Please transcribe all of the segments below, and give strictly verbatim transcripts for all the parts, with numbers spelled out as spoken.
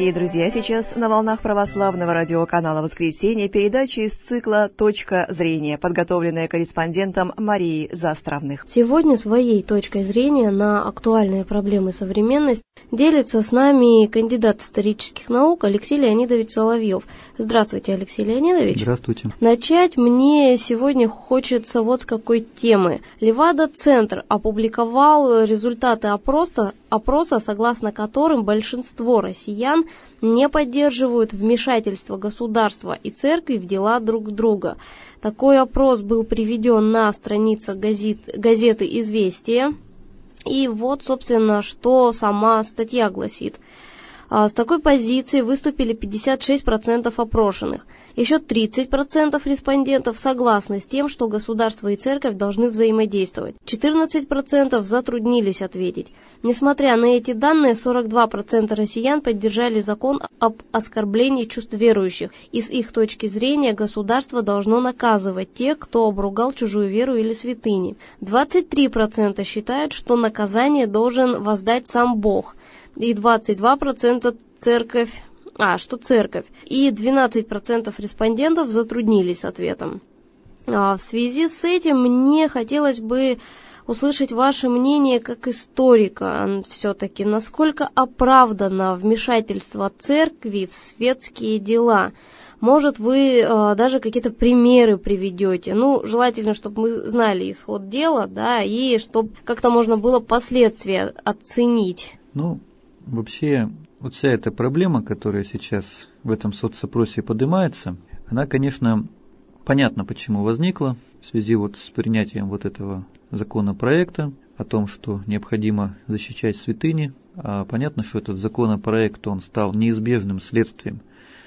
Дорогие друзья, сейчас на волнах православного радиоканала «Воскресенье» передача из цикла «Точка зрения», подготовленная корреспондентом Марией Заостровных. Сегодня своей точкой зрения на актуальные проблемы современности делится с нами кандидат исторических наук Алексей Леонидович Соловьев. Здравствуйте, Алексей Леонидович. Здравствуйте. Начать мне сегодня хочется вот с какой темы. Левада-центр опубликовал результаты опроса, опроса, согласно которым большинство россиян не поддерживают вмешательство государства и церкви в дела друг друга. Такой опрос был приведен на страницах газет, газеты «Известия». И вот, собственно, что сама статья гласит. С такой позицией выступили пятьдесят шесть процентов опрошенных. Еще тридцать процентов респондентов согласны с тем, что государство и церковь должны взаимодействовать. четырнадцать процентов затруднились ответить. Несмотря на эти данные, сорок два процента россиян поддержали закон об оскорблении чувств верующих. И с их точки зрения государство должно наказывать тех, кто обругал чужую веру или святыни. двадцать три процента считают, что наказание должен воздать сам Бог. И двадцать два процента церковь, а, что церковь. И двенадцать процентов респондентов затруднились с ответом. А в связи с этим мне хотелось бы услышать ваше мнение как историка все-таки, насколько оправдано вмешательство церкви в светские дела. Может, вы э, даже какие-то примеры приведете. Ну, желательно, чтобы мы знали исход дела, да, и чтобы как-то можно было последствия оценить. Ну, вообще, вот вся эта проблема, которая сейчас в этом соцопросе поднимается, она, конечно, понятно, почему возникла в связи вот с принятием вот этого законопроекта о том, что необходимо защищать святыни. А понятно, что этот законопроект, он стал неизбежным следствием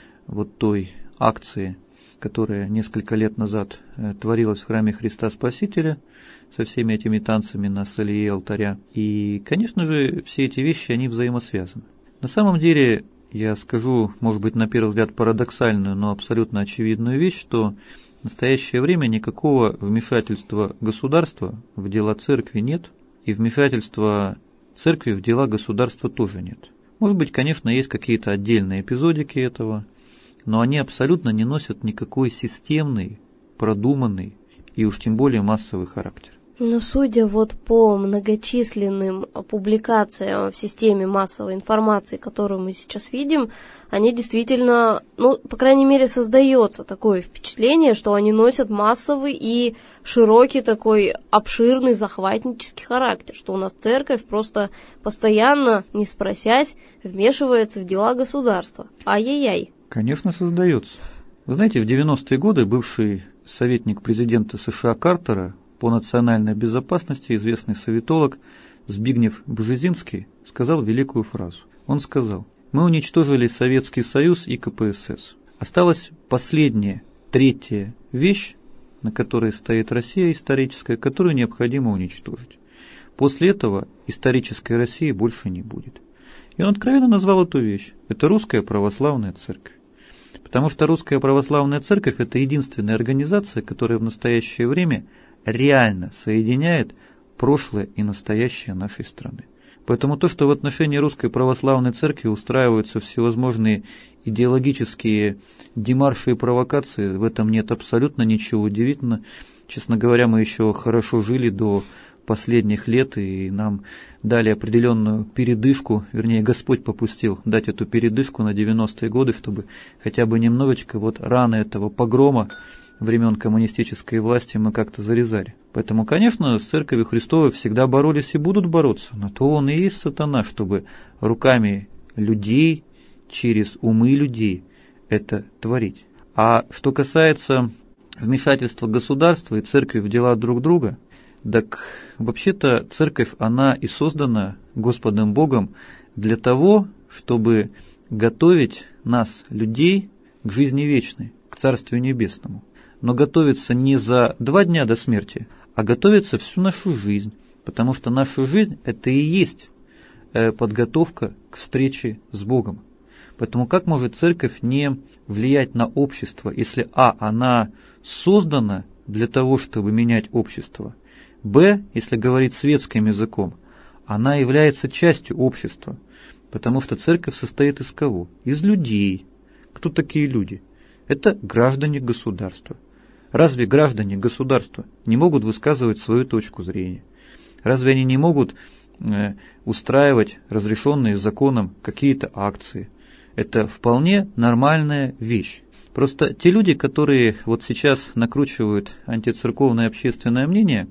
вот той акции, которая несколько лет назад творилась в храме Христа Спасителя, со всеми этими танцами на солее алтаря. И, конечно же, все эти вещи, они взаимосвязаны. На самом деле, я скажу, может быть, на первый взгляд парадоксальную, но абсолютно очевидную вещь, что в настоящее время никакого вмешательства государства в дела церкви нет, и вмешательства церкви в дела государства тоже нет. Может быть, конечно, есть какие-то отдельные эпизодики этого, но они абсолютно не носят никакой системный, продуманный и уж тем более массовый характер. Но судя вот по многочисленным публикациям в системе массовой информации, которую мы сейчас видим, они действительно, ну, по крайней мере, создается такое впечатление, что они носят массовый и широкий такой обширный захватнический характер, что у нас церковь просто постоянно, не спросясь, вмешивается в дела государства. Ай-яй-яй. Конечно, создается. Вы знаете, в девяностые годы бывший советник президента США Картера по национальной безопасности, известный советолог Збигнев Бжезинский, сказал великую фразу. Он сказал: «Мы уничтожили Советский Союз и ка пэ эс эс. Осталась последняя, третья вещь, на которой стоит Россия историческая, которую необходимо уничтожить. После этого исторической России больше не будет». И он откровенно назвал эту вещь. Это Русская Православная Церковь. Потому что Русская Православная Церковь – это единственная организация, которая в настоящее время реально соединяет прошлое и настоящее нашей страны. Поэтому то, что в отношении Русской Православной Церкви устраиваются всевозможные идеологические демарши и провокации, в этом нет абсолютно ничего удивительного. Честно говоря, мы еще хорошо жили до последних лет, и нам дали определенную передышку, вернее, Господь попустил дать эту передышку на девяностые годы, чтобы хотя бы немножечко вот раны этого погрома времен коммунистической власти мы как-то зарезали. Поэтому, конечно, с Церковью Христовой всегда боролись и будут бороться, но то он и есть сатана, чтобы руками людей, через умы людей это творить. А что касается вмешательства государства и церкви в дела друг друга, так вообще-то церковь, она и создана Господом Богом для того, чтобы готовить нас, людей, к жизни вечной, к Царствию Небесному. Но готовиться не за два дня до смерти, а готовиться всю нашу жизнь, потому что наша жизнь – это и есть подготовка к встрече с Богом. Поэтому как может церковь не влиять на общество, если а. она создана для того, чтобы менять общество, б. если говорить светским языком, она является частью общества. Потому что церковь состоит из кого? Из людей. Кто такие люди? Это граждане государства. Разве граждане государства не могут высказывать свою точку зрения? Разве они не могут э, устраивать разрешенные законом какие-то акции? Это вполне нормальная вещь. Просто те люди, которые вот сейчас накручивают антицерковное общественное мнение,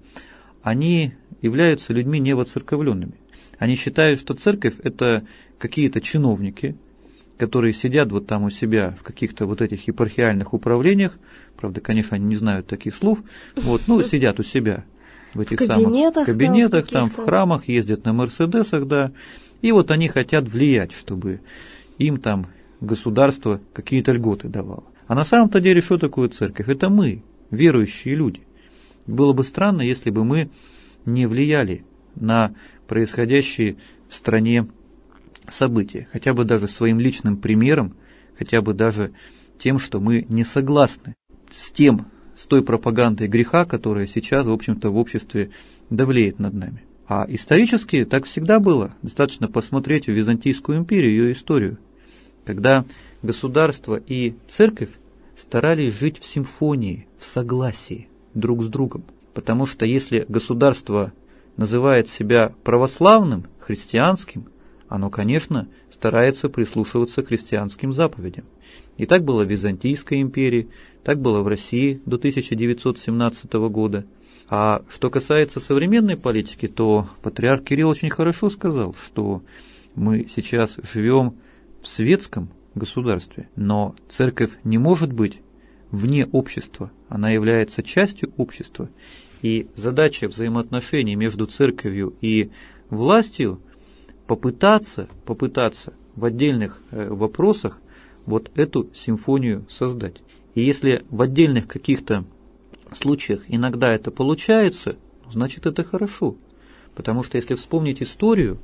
они являются людьми невоцерковленными. Они считают, что церковь – это какие-то чиновники, которые сидят вот там у себя в каких-то вот этих епархиальных управлениях. Правда, конечно, они не знают таких слов. Вот, ну, сидят у себя в этих в кабинетах, самых кабинетах, там, там в храмах, ездят на мерседесах, да. И вот они хотят влиять, чтобы им там государство какие-то льготы давало. А на самом-то деле, что такое церковь? Это мы, верующие люди. Было бы странно, если бы мы не влияли на происходящие в стране события, хотя бы даже своим личным примером, хотя бы даже тем, что мы не согласны с тем, с той пропагандой греха, которая сейчас, в общем-то, в обществе давлеет над нами. А исторически так всегда было. Достаточно посмотреть в Византийскую империю, ее историю, когда государство и церковь старались жить в симфонии, в согласии друг с другом. Потому что если государство называет себя православным, христианским, оно, конечно, старается прислушиваться к христианским заповедям. И так было в Византийской империи, так было в России до тысяча девятьсот семнадцатого года. А что касается современной политики, то патриарх Кирилл очень хорошо сказал, что мы сейчас живем в светском государстве, но церковь не может быть вне общества, она является частью общества. И задача взаимоотношений между церковью и властью попытаться, попытаться в отдельных э, вопросах вот эту симфонию создать. И если в отдельных каких-то случаях иногда это получается, значит это хорошо. Потому что если вспомнить историю,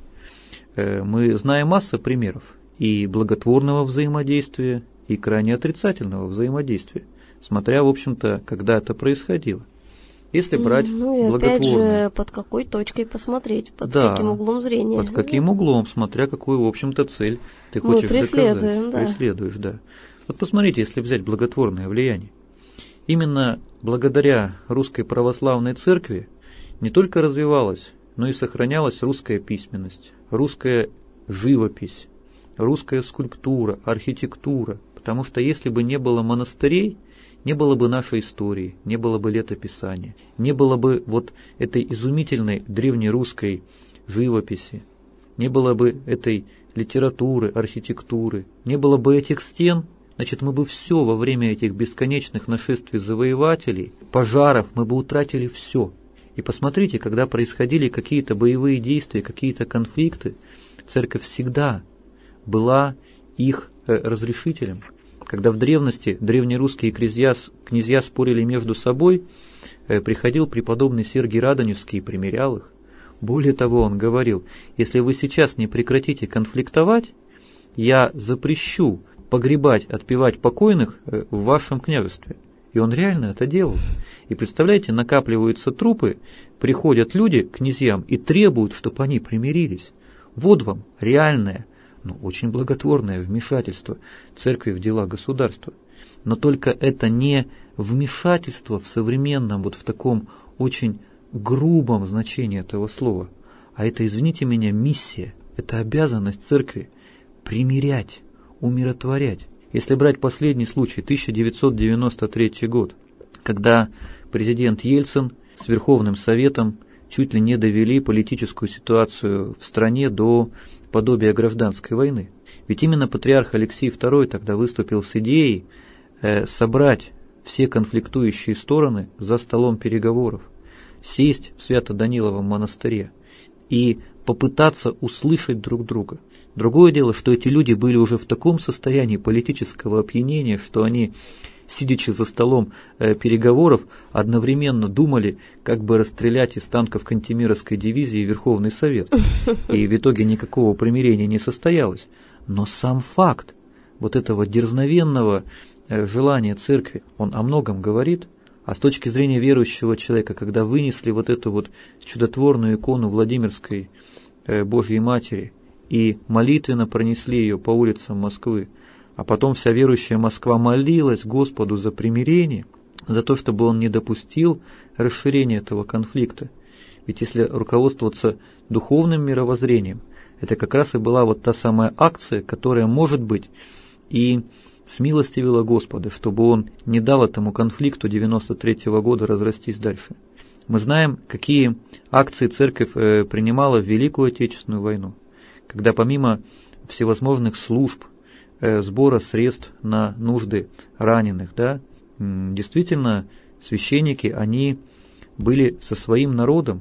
э, мы знаем массу примеров и благотворного взаимодействия, и крайне отрицательного взаимодействия, смотря, в общем-то, когда это происходило. Если брать ну и благотворное. Опять же, под какой точкой посмотреть, под да, каким углом зрения. Под каким углом, смотря какую, в общем-то, цель ты хочешь Мы преследуем, доказать. Да. Преследуешь, да. Вот посмотрите, если взять благотворное влияние. Именно благодаря Русской Православной Церкви не только развивалась, но и сохранялась русская письменность, русская живопись, русская скульптура, архитектура. Потому что если бы не было монастырей, не было бы нашей истории, не было бы летописания, не было бы вот этой изумительной древнерусской живописи, не было бы этой литературы, архитектуры, не было бы этих стен, значит, мы бы все во время этих бесконечных нашествий завоевателей, пожаров, мы бы утратили все. И посмотрите, когда происходили какие-то боевые действия, какие-то конфликты, церковь всегда была их э, разрешителем. Когда в древности древнерусские князья, князья спорили между собой, э, приходил преподобный Сергий Радонежский и примирял их. Более того, он говорил, если вы сейчас не прекратите конфликтовать, я запрещу погребать, отпевать покойных э, в вашем княжестве. И он реально это делал. И представляете, накапливаются трупы, приходят люди к князьям и требуют, чтобы они примирились. Вот вам реальное, ну, очень благотворное вмешательство церкви в дела государства. Но только это не вмешательство в современном, вот в таком очень грубом значении этого слова, а это, извините меня, миссия, это обязанность церкви примирять, умиротворять. Если брать последний случай, тысяча девятьсот девяносто третий год, когда президент Ельцин с Верховным Советом чуть ли не довели политическую ситуацию в стране до подобия гражданской войны. Ведь именно патриарх Алексий второй тогда выступил с идеей э, собрать все конфликтующие стороны за столом переговоров, сесть в Свято-Даниловом монастыре и попытаться услышать друг друга. Другое дело, что эти люди были уже в таком состоянии политического опьянения, что они, сидячи за столом э, переговоров, одновременно думали, как бы расстрелять из танков Кантемировской дивизии Верховный Совет. И в итоге никакого примирения не состоялось. Но сам факт вот этого дерзновенного э, желания церкви, он о многом говорит. А с точки зрения верующего человека, когда вынесли вот эту вот чудотворную икону Владимирской э, Божьей Матери, и молитвенно пронесли ее по улицам Москвы, а потом вся верующая Москва молилась Господу за примирение, за то, чтобы он не допустил расширения этого конфликта. Ведь если руководствоваться духовным мировоззрением, это как раз и была вот та самая акция, которая, может быть, и смилостивила Господа, чтобы он не дал этому конфликту девяносто третьего года разрастись дальше. Мы знаем, какие акции церковь принимала в Великую Отечественную войну, когда помимо всевозможных служб, сбора средств на нужды раненых, да, действительно, священники, они были со своим народом.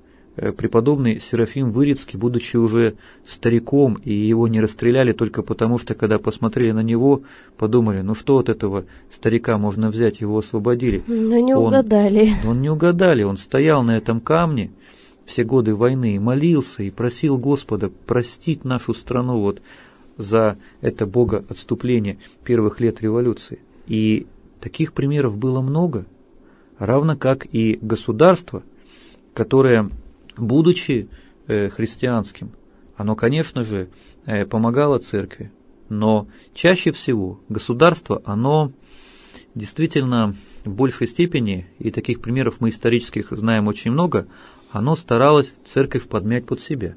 Преподобный Серафим Вырицкий, будучи уже стариком, и его не расстреляли только потому, что, когда посмотрели на него, подумали, ну что от этого старика можно взять, его освободили. Но не он, угадали. Он не угадали, он стоял на этом камне все годы войны и молился, и просил Господа простить нашу страну вот за это богоотступление первых лет революции. И таких примеров было много, равно как и государство, которое, будучи э, христианским, оно, конечно же, э, помогало церкви, но чаще всего государство, оно действительно в большей степени, и таких примеров мы исторических знаем очень много, оно старалось церковь подмять под себя.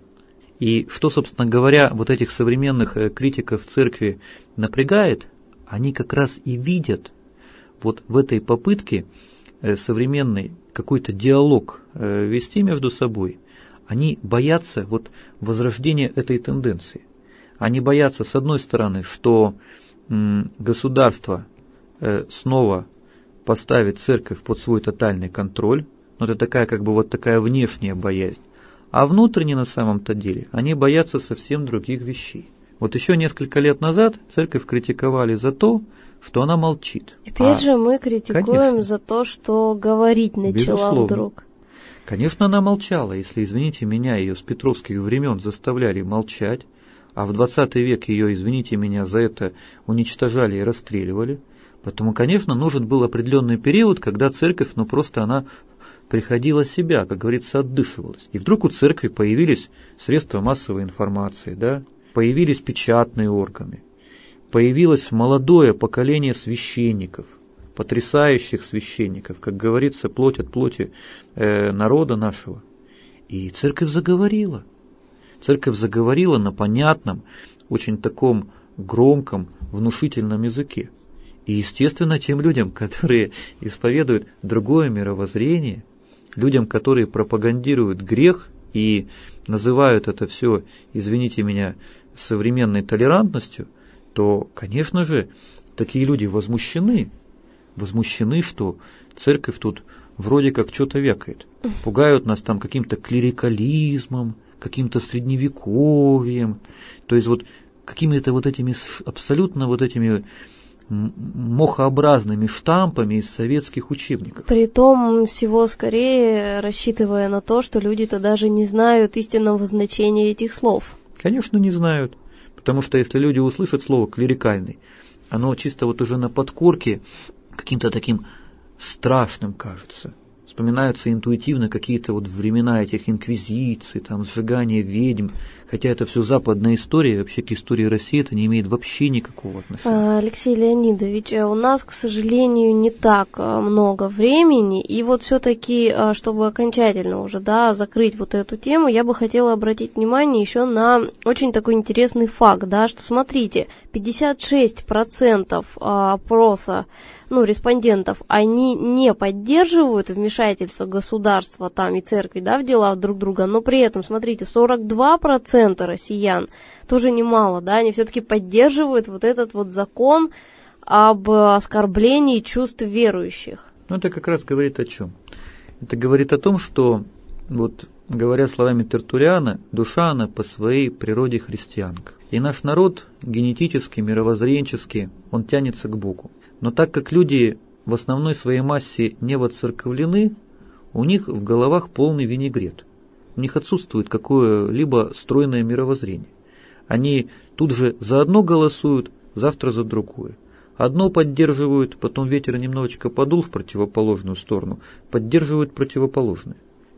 И что, собственно говоря, вот этих современных э, критиков церкви напрягает, они как раз и видят вот в этой попытке э, современный какой-то диалог э, вести между собой, они боятся вот возрождения этой тенденции. Они боятся, с одной стороны, что м, государство э, снова поставит церковь под свой тотальный контроль, но это такая как бы вот такая внешняя боязнь, а внутренне на самом-то деле они боятся совсем других вещей. Вот еще несколько лет назад церковь критиковали за то, что она молчит. Теперь а, же мы критикуем конечно, за то, что говорить начала безусловно. Вдруг. Конечно, она молчала, если, извините меня, ее с петровских времен заставляли молчать, а в двадцатый век ее, извините меня, за это уничтожали и расстреливали. Поэтому, конечно, нужен был определенный период, когда церковь, ну просто она приходила в себя, как говорится, отдышивалась. И вдруг у церкви появились средства массовой информации, да, появились печатные органы. Появилось молодое поколение священников, потрясающих священников, как говорится, плоть от плоти э, народа нашего. И церковь заговорила. Церковь заговорила на понятном, очень таком громком, внушительном языке. И, естественно, тем людям, которые исповедуют другое мировоззрение, людям, которые пропагандируют грех и называют это все, извините меня, современной толерантностью, то, конечно же, такие люди возмущены, возмущены, что церковь тут вроде как что-то вякает. Пугают нас там каким-то клерикализмом, каким-то средневековьем, то есть вот какими-то вот этими абсолютно вот этими мохообразными штампами из советских учебников. Притом всего скорее рассчитывая на то, что люди-то даже не знают истинного значения этих слов. Конечно, не знают. Потому что если люди услышат слово «клерикальный», оно чисто вот уже на подкорке каким-то таким страшным кажется. Вспоминаются интуитивно какие-то вот времена этих инквизиций, там, сжигания ведьм. Хотя это все западная история, вообще к истории России это не имеет вообще никакого отношения. Алексей Леонидович, у нас, к сожалению, не так много времени, и вот все-таки, чтобы окончательно уже, да, закрыть вот эту тему, я бы хотела обратить внимание еще на очень такой интересный факт, да, что, смотрите, пятьдесят шесть процентов опроса, ну, респондентов, они не поддерживают вмешательство государства там и церкви, да, в дела друг друга, но при этом, смотрите, сорок два процента россиян, тоже немало, да, они все-таки поддерживают вот этот вот закон об оскорблении чувств верующих. Ну, это как раз говорит о чем? Это говорит о том, что, вот, говоря словами Тертуллиана, душа она по своей природе христианка. И наш народ генетически, мировоззренчески, он тянется к Богу. Но так как люди в основной своей массе не воцерковлены, у них в головах полный винегрет. У них отсутствует какое-либо стройное мировоззрение. Они тут же за одно голосуют, завтра за другое. Одно поддерживают, потом ветер немножечко подул в противоположную сторону, поддерживают противоположное.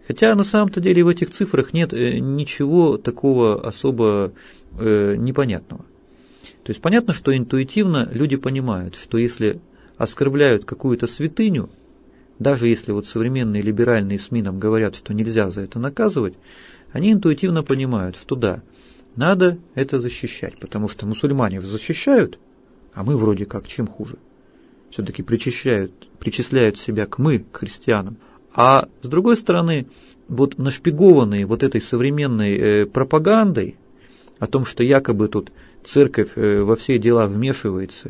Хотя на самом-то деле в этих цифрах нет ничего такого особо э, непонятного. То есть понятно, что интуитивно люди понимают, что если оскорбляют какую-то святыню, даже если вот современные либеральные СМИ нам говорят, что нельзя за это наказывать, они интуитивно понимают, что да, надо это защищать, потому что мусульмане же защищают, а мы вроде как чем хуже. Все-таки причисляют, причисляют себя к мы, к христианам. А с другой стороны, вот нашпигованные вот этой современной э, пропагандой о том, что якобы тут церковь э, во все дела вмешивается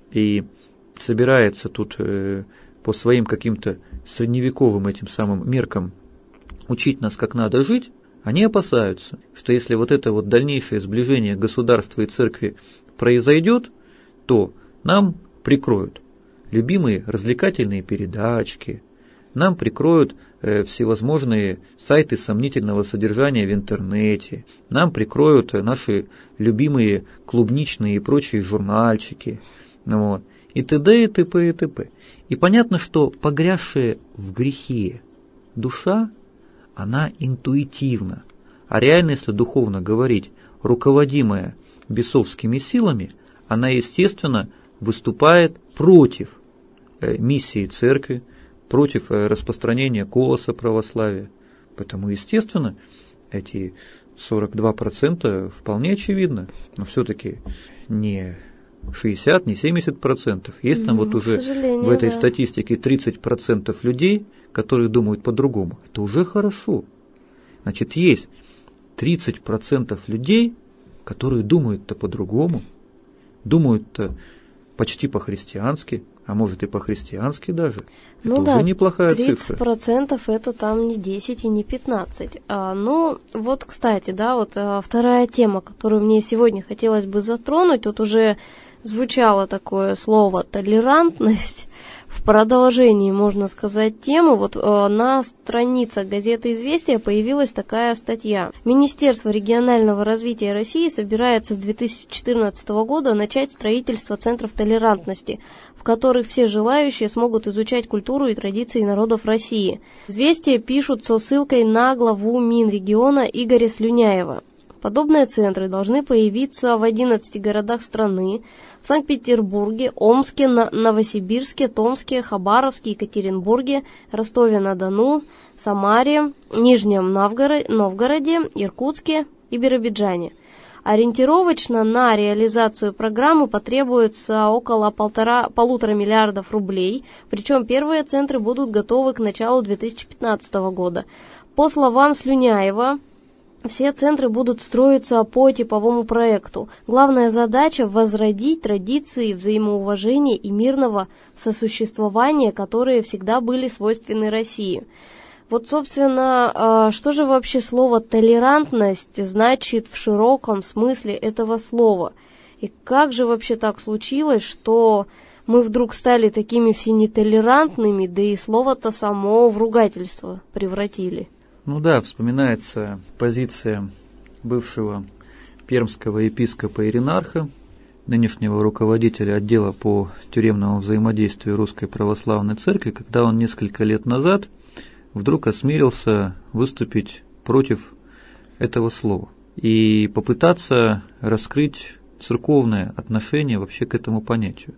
и собирается тут э, по своим каким-то средневековым этим самым меркам учить нас, как надо жить, они опасаются, что если вот это вот дальнейшее сближение государства и церкви произойдет, то нам прикроют любимые развлекательные передачки, нам прикроют э, всевозможные сайты сомнительного содержания в интернете, нам прикроют наши любимые клубничные и прочие журнальчики, вот, и т.д. и т.п. и т.п. И понятно, что погрязшая в грехе душа, она интуитивна, а реально, если духовно говорить, руководимая бесовскими силами, она, естественно, выступает против э, миссии церкви, против распространения колоса православия. Поэтому, естественно, эти сорок два процента вполне очевидно, но все-таки не шестьдесят, не семьдесят процентов. Есть там mm, вот уже в этой да. статистике тридцать процентов людей, которые думают по-другому. Это уже хорошо. Значит, есть тридцать процентов людей, которые думают-то по-другому, думают-то почти по-христиански, а может и по-христиански даже. Ну это да, уже неплохая тридцать цифра. процентов это там не десять и не пятнадцать. А, ну, вот, кстати, да, вот а, вторая тема, которую мне сегодня хотелось бы затронуть, тут уже звучало такое слово «толерантность». В продолжении, можно сказать, темы, вот э, на страницах газеты «Известия» появилась такая статья. Министерство регионального развития России собирается с две тысячи четырнадцатого года начать строительство центров толерантности, в которых все желающие смогут изучать культуру и традиции народов России. «Известия» пишут со ссылкой на главу Минрегиона Игоря Слюняева. Подобные центры должны появиться в одиннадцати городах страны: в Санкт-Петербурге, Омске, Новосибирске, Томске, Хабаровске, Екатеринбурге, Ростове-на-Дону, Самаре, Нижнем Новгороде, Иркутске и Биробиджане. Ориентировочно на реализацию программы потребуется около полтора, полутора миллиардов рублей, причем первые центры будут готовы к началу две тысячи пятнадцатого года. По словам Слюняева, все центры будут строиться по типовому проекту. Главная задача – возродить традиции взаимоуважения и мирного сосуществования, которые всегда были свойственны России. Вот, собственно, что же вообще слово «толерантность» значит в широком смысле этого слова? И как же вообще так случилось, что мы вдруг стали такими все нетолерантными, да и слово-то само в ругательство превратили? Ну да, вспоминается позиция бывшего пермского епископа Иринарха, нынешнего руководителя отдела по тюремному взаимодействию Русской Православной Церкви, когда он несколько лет назад вдруг осмелился выступить против этого слова и попытаться раскрыть церковное отношение вообще к этому понятию.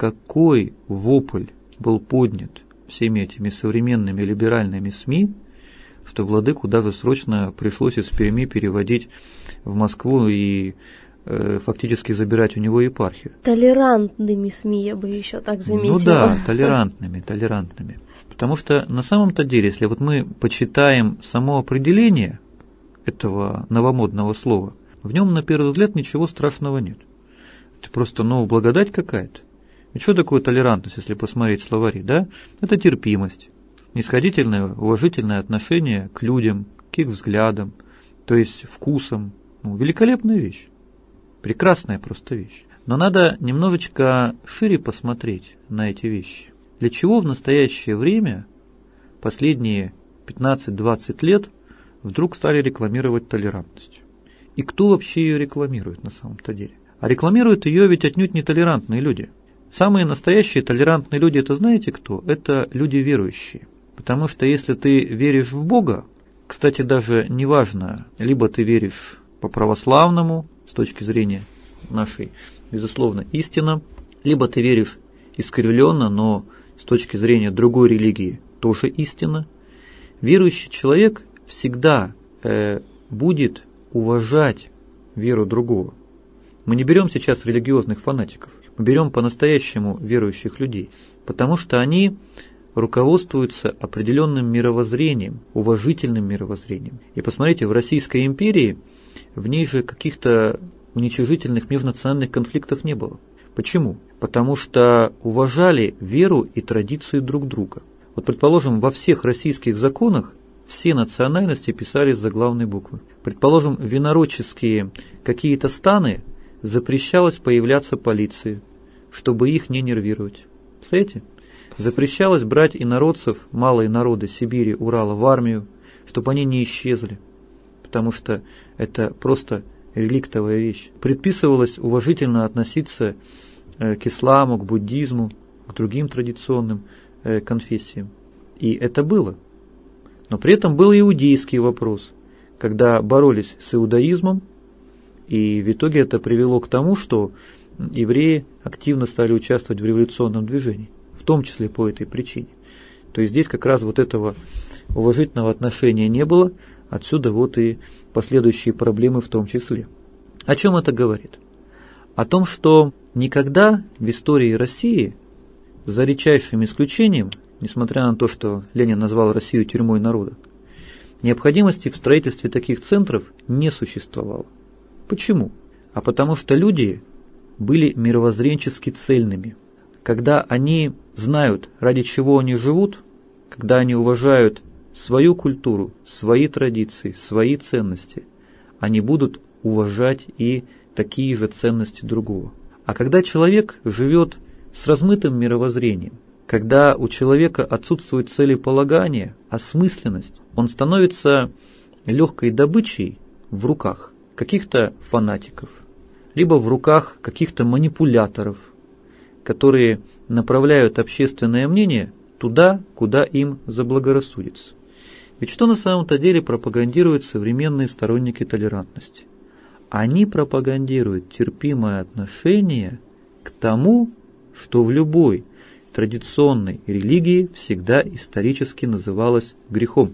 Какой вопль был поднят всеми этими современными либеральными СМИ, что владыку даже срочно пришлось из Перми переводить в Москву и э, фактически забирать у него епархию. Толерантными СМИ, я бы еще так заметила. Ну да, толерантными, толерантными. Потому что на самом-то деле, если вот мы почитаем само определение этого новомодного слова, в нем на первый взгляд ничего страшного нет. Это просто, ну, благодать какая-то. И что такое толерантность, если посмотреть словари, да? Это терпимость. Нисходительное, уважительное отношение к людям, к их взглядам, то есть вкусам. Ну, великолепная вещь. Прекрасная просто вещь. Но надо немножечко шире посмотреть на эти вещи. Для чего в настоящее время, последние пятнадцать-двадцать лет, вдруг стали рекламировать толерантность? И кто вообще ее рекламирует на самом-то деле? А рекламируют ее ведь отнюдь не толерантные люди. Самые настоящие толерантные люди, это знаете кто? Это люди верующие. Потому что если ты веришь в Бога, Кстати, даже не важно, либо ты веришь по православному, с точки зрения нашей, безусловно, истины, либо ты веришь искривленно, но с точки зрения другой религии тоже истина. Верующий человек всегда э, будет уважать веру другого. Мы не берем сейчас религиозных фанатиков, мы берем по-настоящему верующих людей, потому что они руководствуются определенным мировоззрением, уважительным мировоззрением. И посмотрите, в Российской империи в ней же каких-то уничижительных межнациональных конфликтов не было. Почему? Потому что уважали веру и традиции друг друга. Вот, предположим, во всех российских законах все национальности писались заглавной буквы. Предположим, в инородческие какие-то станы запрещалось появляться полиции, чтобы их не нервировать. Представляете? Запрещалось брать инородцев, малые народы Сибири, Урала в армию, чтобы они не исчезли, потому что это просто реликтовая вещь. Предписывалось уважительно относиться к исламу, к буддизму, к другим традиционным конфессиям. И это было. Но при этом был иудейский вопрос, когда боролись с иудаизмом, и в итоге это привело к тому, что евреи активно стали участвовать в революционном движении, в том числе по этой причине. То есть здесь как раз вот этого уважительного отношения не было, отсюда вот и последующие проблемы в том числе. О чем это говорит? О том, что никогда в истории России, за редчайшим исключением, несмотря на то, что Ленин назвал Россию тюрьмой народа, необходимости в строительстве таких центров не существовало. Почему? А потому что люди были мировоззренчески цельными. Когда они знают, ради чего они живут, когда они уважают свою культуру, свои традиции, свои ценности, они будут уважать и такие же ценности другого. А когда человек живет с размытым мировоззрением, когда у человека отсутствует целеполагание, осмысленность, он становится легкой добычей в руках каких-то фанатиков, либо в руках каких-то манипуляторов, которые направляют общественное мнение туда, куда им заблагорассудится. Ведь что на самом-то деле пропагандируют современные сторонники толерантности? Они пропагандируют терпимое отношение к тому, что в любой традиционной религии всегда исторически называлось грехом.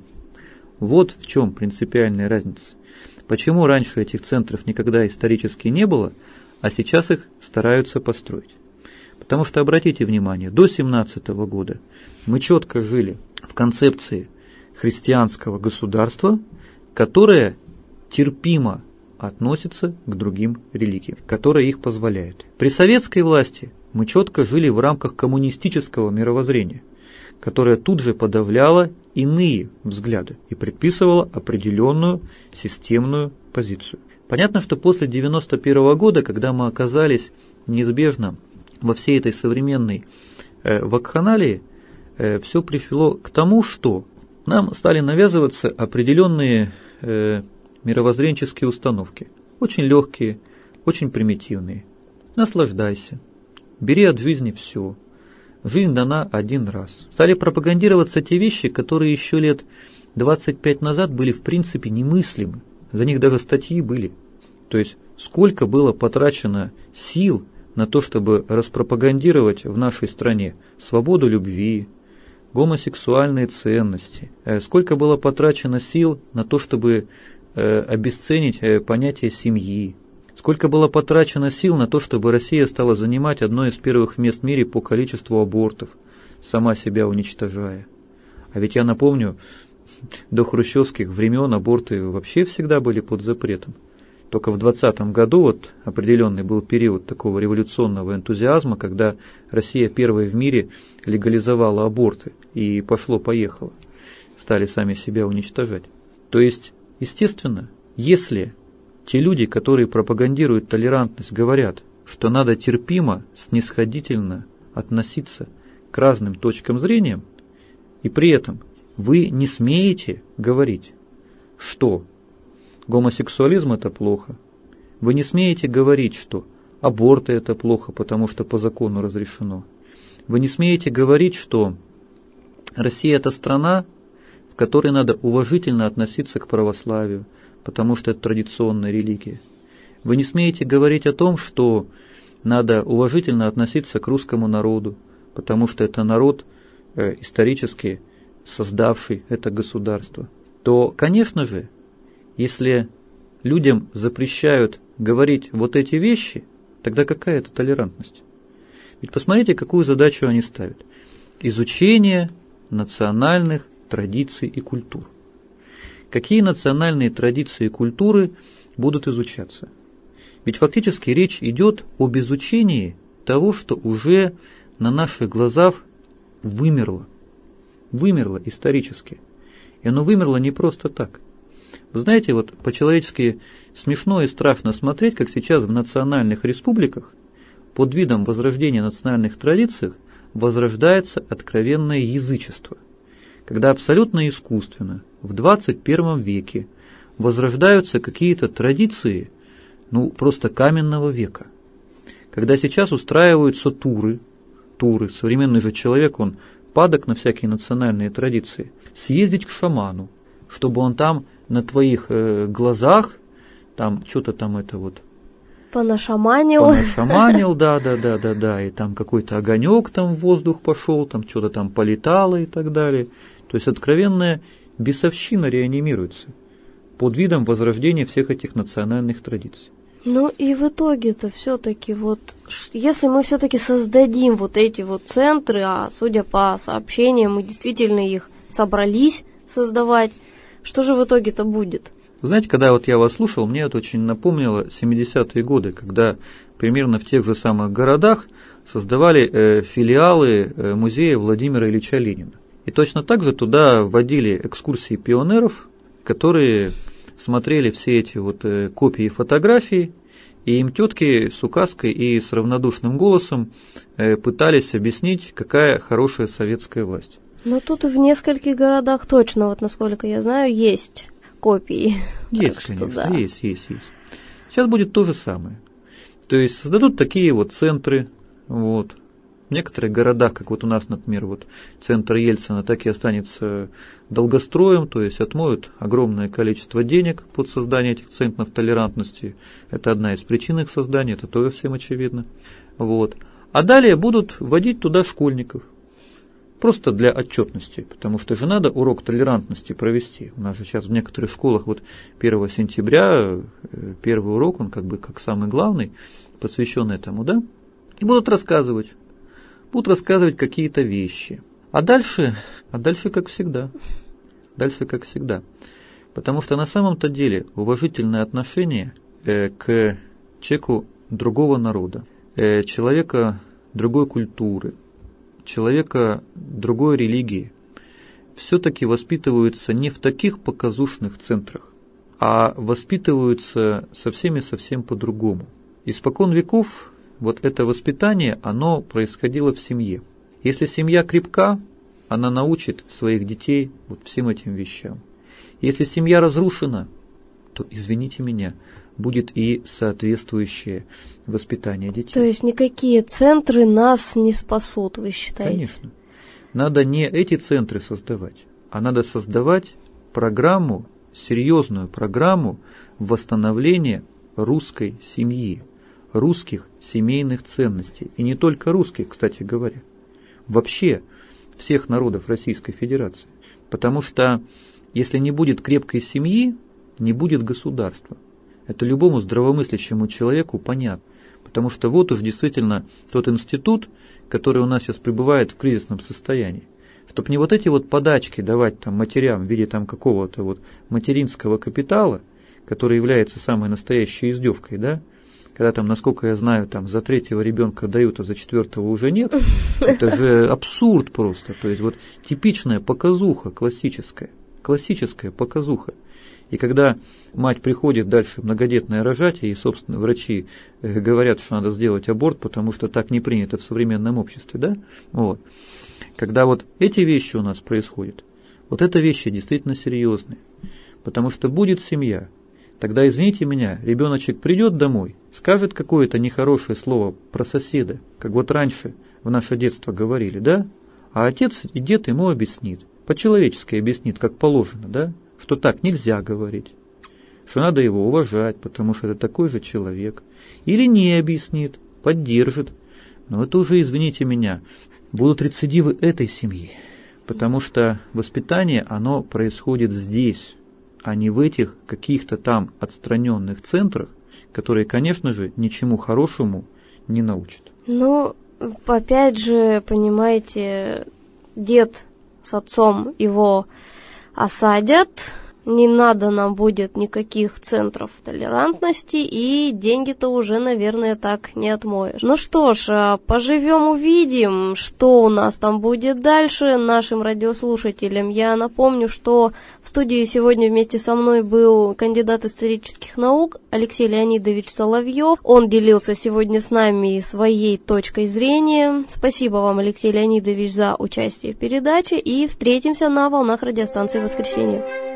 Вот в чем принципиальная разница. Почему раньше этих центров никогда исторически не было, а сейчас их стараются построить? Потому что, обратите внимание, до семнадцатого года мы четко жили в концепции христианского государства, которое терпимо относится к другим религиям, которое их позволяет. При советской власти мы четко жили в рамках коммунистического мировоззрения, которое тут же подавляло иные взгляды и предписывало определенную системную позицию. Понятно, что после девяносто первого года, когда мы оказались неизбежно во всей этой современной э, вакханалии, э, все пришло к тому, что нам стали навязываться определенные э, мировоззренческие установки. Очень легкие, очень примитивные. Наслаждайся. Бери от жизни все. Жизнь дана один раз. Стали пропагандироваться те вещи, которые еще лет двадцать пять назад были в принципе немыслимы. За них даже статьи были. То есть сколько было потрачено сил на то, чтобы распропагандировать в нашей стране свободу любви, гомосексуальные ценности. Сколько было потрачено сил на то, чтобы обесценить понятие семьи. Сколько было потрачено сил на то, чтобы Россия стала занимать одно из первых мест в мире по количеству абортов, сама себя уничтожая. А ведь я напомню, до хрущевских времен аборты вообще всегда были под запретом. Только в двадцатом году вот определенный был период такого революционного энтузиазма, когда Россия первая в мире легализовала аборты, и пошло-поехало. Стали сами себя уничтожать. То есть, естественно, если те люди, которые пропагандируют толерантность, говорят, что надо терпимо, снисходительно относиться к разным точкам зрения, и при этом вы не смеете говорить, что гомосексуализм – это плохо. Вы не смеете говорить, что аборты – это плохо, потому что по закону разрешено. Вы не смеете говорить, что Россия – это страна, в которой надо уважительно относиться к православию, потому что это традиционная религия. Вы не смеете говорить о том, что надо уважительно относиться к русскому народу, потому что это народ э, исторически создавший это государство. То, конечно же, если людям запрещают говорить вот эти вещи, тогда какая это толерантность? Ведь посмотрите, какую задачу они ставят. Изучение национальных традиций и культур. Какие национальные традиции и культуры будут изучаться? Ведь фактически речь идет об изучении того, что уже на наших глазах вымерло. Вымерло исторически. И оно вымерло не просто так. Вы знаете, вот по-человечески смешно и страшно смотреть, как сейчас в национальных республиках под видом возрождения национальных традиций возрождается откровенное язычество. Когда абсолютно искусственно в двадцать первом веке возрождаются какие-то традиции, ну, просто каменного века. Когда сейчас устраиваются туры, туры, современный же человек, он падок на всякие национальные традиции, съездить к шаману, чтобы он там на твоих э, глазах, там что-то там это вот... Понашаманил. Понашаманил, да, да, да, да, да, и там какой-то огонек там в воздух пошел, там что-то там полетало и так далее. То есть откровенная бесовщина реанимируется под видом возрождения всех этих национальных традиций. Ну и в итоге-то все-таки вот, если мы все-таки создадим вот эти вот центры, а судя по сообщениям, мы действительно их собрались создавать, что же в итоге-то будет? Знаете, когда вот я вас слушал, мне это очень напомнило семидесятые годы, когда примерно в тех же самых городах создавали э, филиалы э, музея Владимира Ильича Ленина. И точно так же туда вводили экскурсии пионеров, которые смотрели все эти вот э, копии фотографий, и им тетки с указкой и с равнодушным голосом э, пытались объяснить, какая хорошая советская власть. Ну тут в нескольких городах точно, вот насколько я знаю, есть копии. Есть, так конечно, что, да. есть, есть, есть. Сейчас будет то же самое. То есть создадут такие вот центры, вот. В некоторых городах, как вот у нас, например, вот центр Ельцина, так и останется долгостроем, то есть отмоют огромное количество денег под создание этих центров толерантности. Это одна из причин их создания, это тоже всем очевидно. Вот. А далее будут вводить туда школьников. Просто для отчетности, потому что же надо урок толерантности провести. У нас же сейчас в некоторых школах вот первого сентября первый урок, он как бы как самый главный, посвящен этому, да? И будут рассказывать. Будут рассказывать какие-то вещи. А дальше, а дальше как всегда. Дальше как всегда. Потому что на самом-то деле уважительное отношение э, к человеку другого народа, э, человека другой культуры, человека другой религии все-таки воспитываются не в таких показушных центрах, а воспитываются совсем-совсем по-другому. Испокон веков вот это воспитание, оно происходило в семье. Если семья крепка, она научит своих детей вот всем этим вещам. Если семья разрушена, то, извините меня, будет и соответствующее воспитание детей. То есть никакие центры нас не спасут, вы считаете? Конечно. Надо не эти центры создавать, а надо создавать программу, серьезную программу восстановления русской семьи, русских семейных ценностей. И не только русских, кстати говоря. Вообще всех народов Российской Федерации. Потому что если не будет крепкой семьи, не будет государства. Это любому здравомыслящему человеку понятно. Потому что вот уж действительно тот институт, который у нас сейчас пребывает в кризисном состоянии. Чтобы не вот эти вот подачки давать там матерям в виде там какого-то вот материнского капитала, который является самой настоящей издевкой, да? Когда там, насколько я знаю, там за третьего ребенка дают, а за четвертого уже нет. Это же абсурд просто. То есть вот типичная показуха классическая. Классическая показуха. И когда мать приходит дальше многодетное рожать, и, собственно, врачи говорят, что надо сделать аборт, потому что так не принято в современном обществе, да? Вот. Когда вот эти вещи у нас происходят, вот это вещи действительно серьезные. Потому что будет семья. Тогда, извините меня, ребеночек придет домой, скажет какое-то нехорошее слово про соседа, как вот раньше в наше детство говорили, да? А отец и дед ему объяснит. по-человечески объяснит, как положено, да, что так нельзя говорить, что надо его уважать, потому что это такой же человек, или не объяснит, поддержит, но это уже, извините меня, будут рецидивы этой семьи, потому что воспитание, оно происходит здесь, а не в этих каких-то там отстраненных центрах, которые, конечно же, ничему хорошему не научат. Ну, опять же, понимаете, дед с отцом его осадят, не надо нам будет никаких центров толерантности, и деньги-то уже, наверное, так не отмоешь. Ну что ж, поживем, увидим, что у нас там будет дальше. Нашим радиослушателям я напомню, что в студии сегодня вместе со мной был кандидат исторических наук Алексей Леонидович Соловьев. Он делился сегодня с нами своей точкой зрения. Спасибо вам, Алексей Леонидович, за участие в передаче, и встретимся на волнах радиостанции «Воскресенье».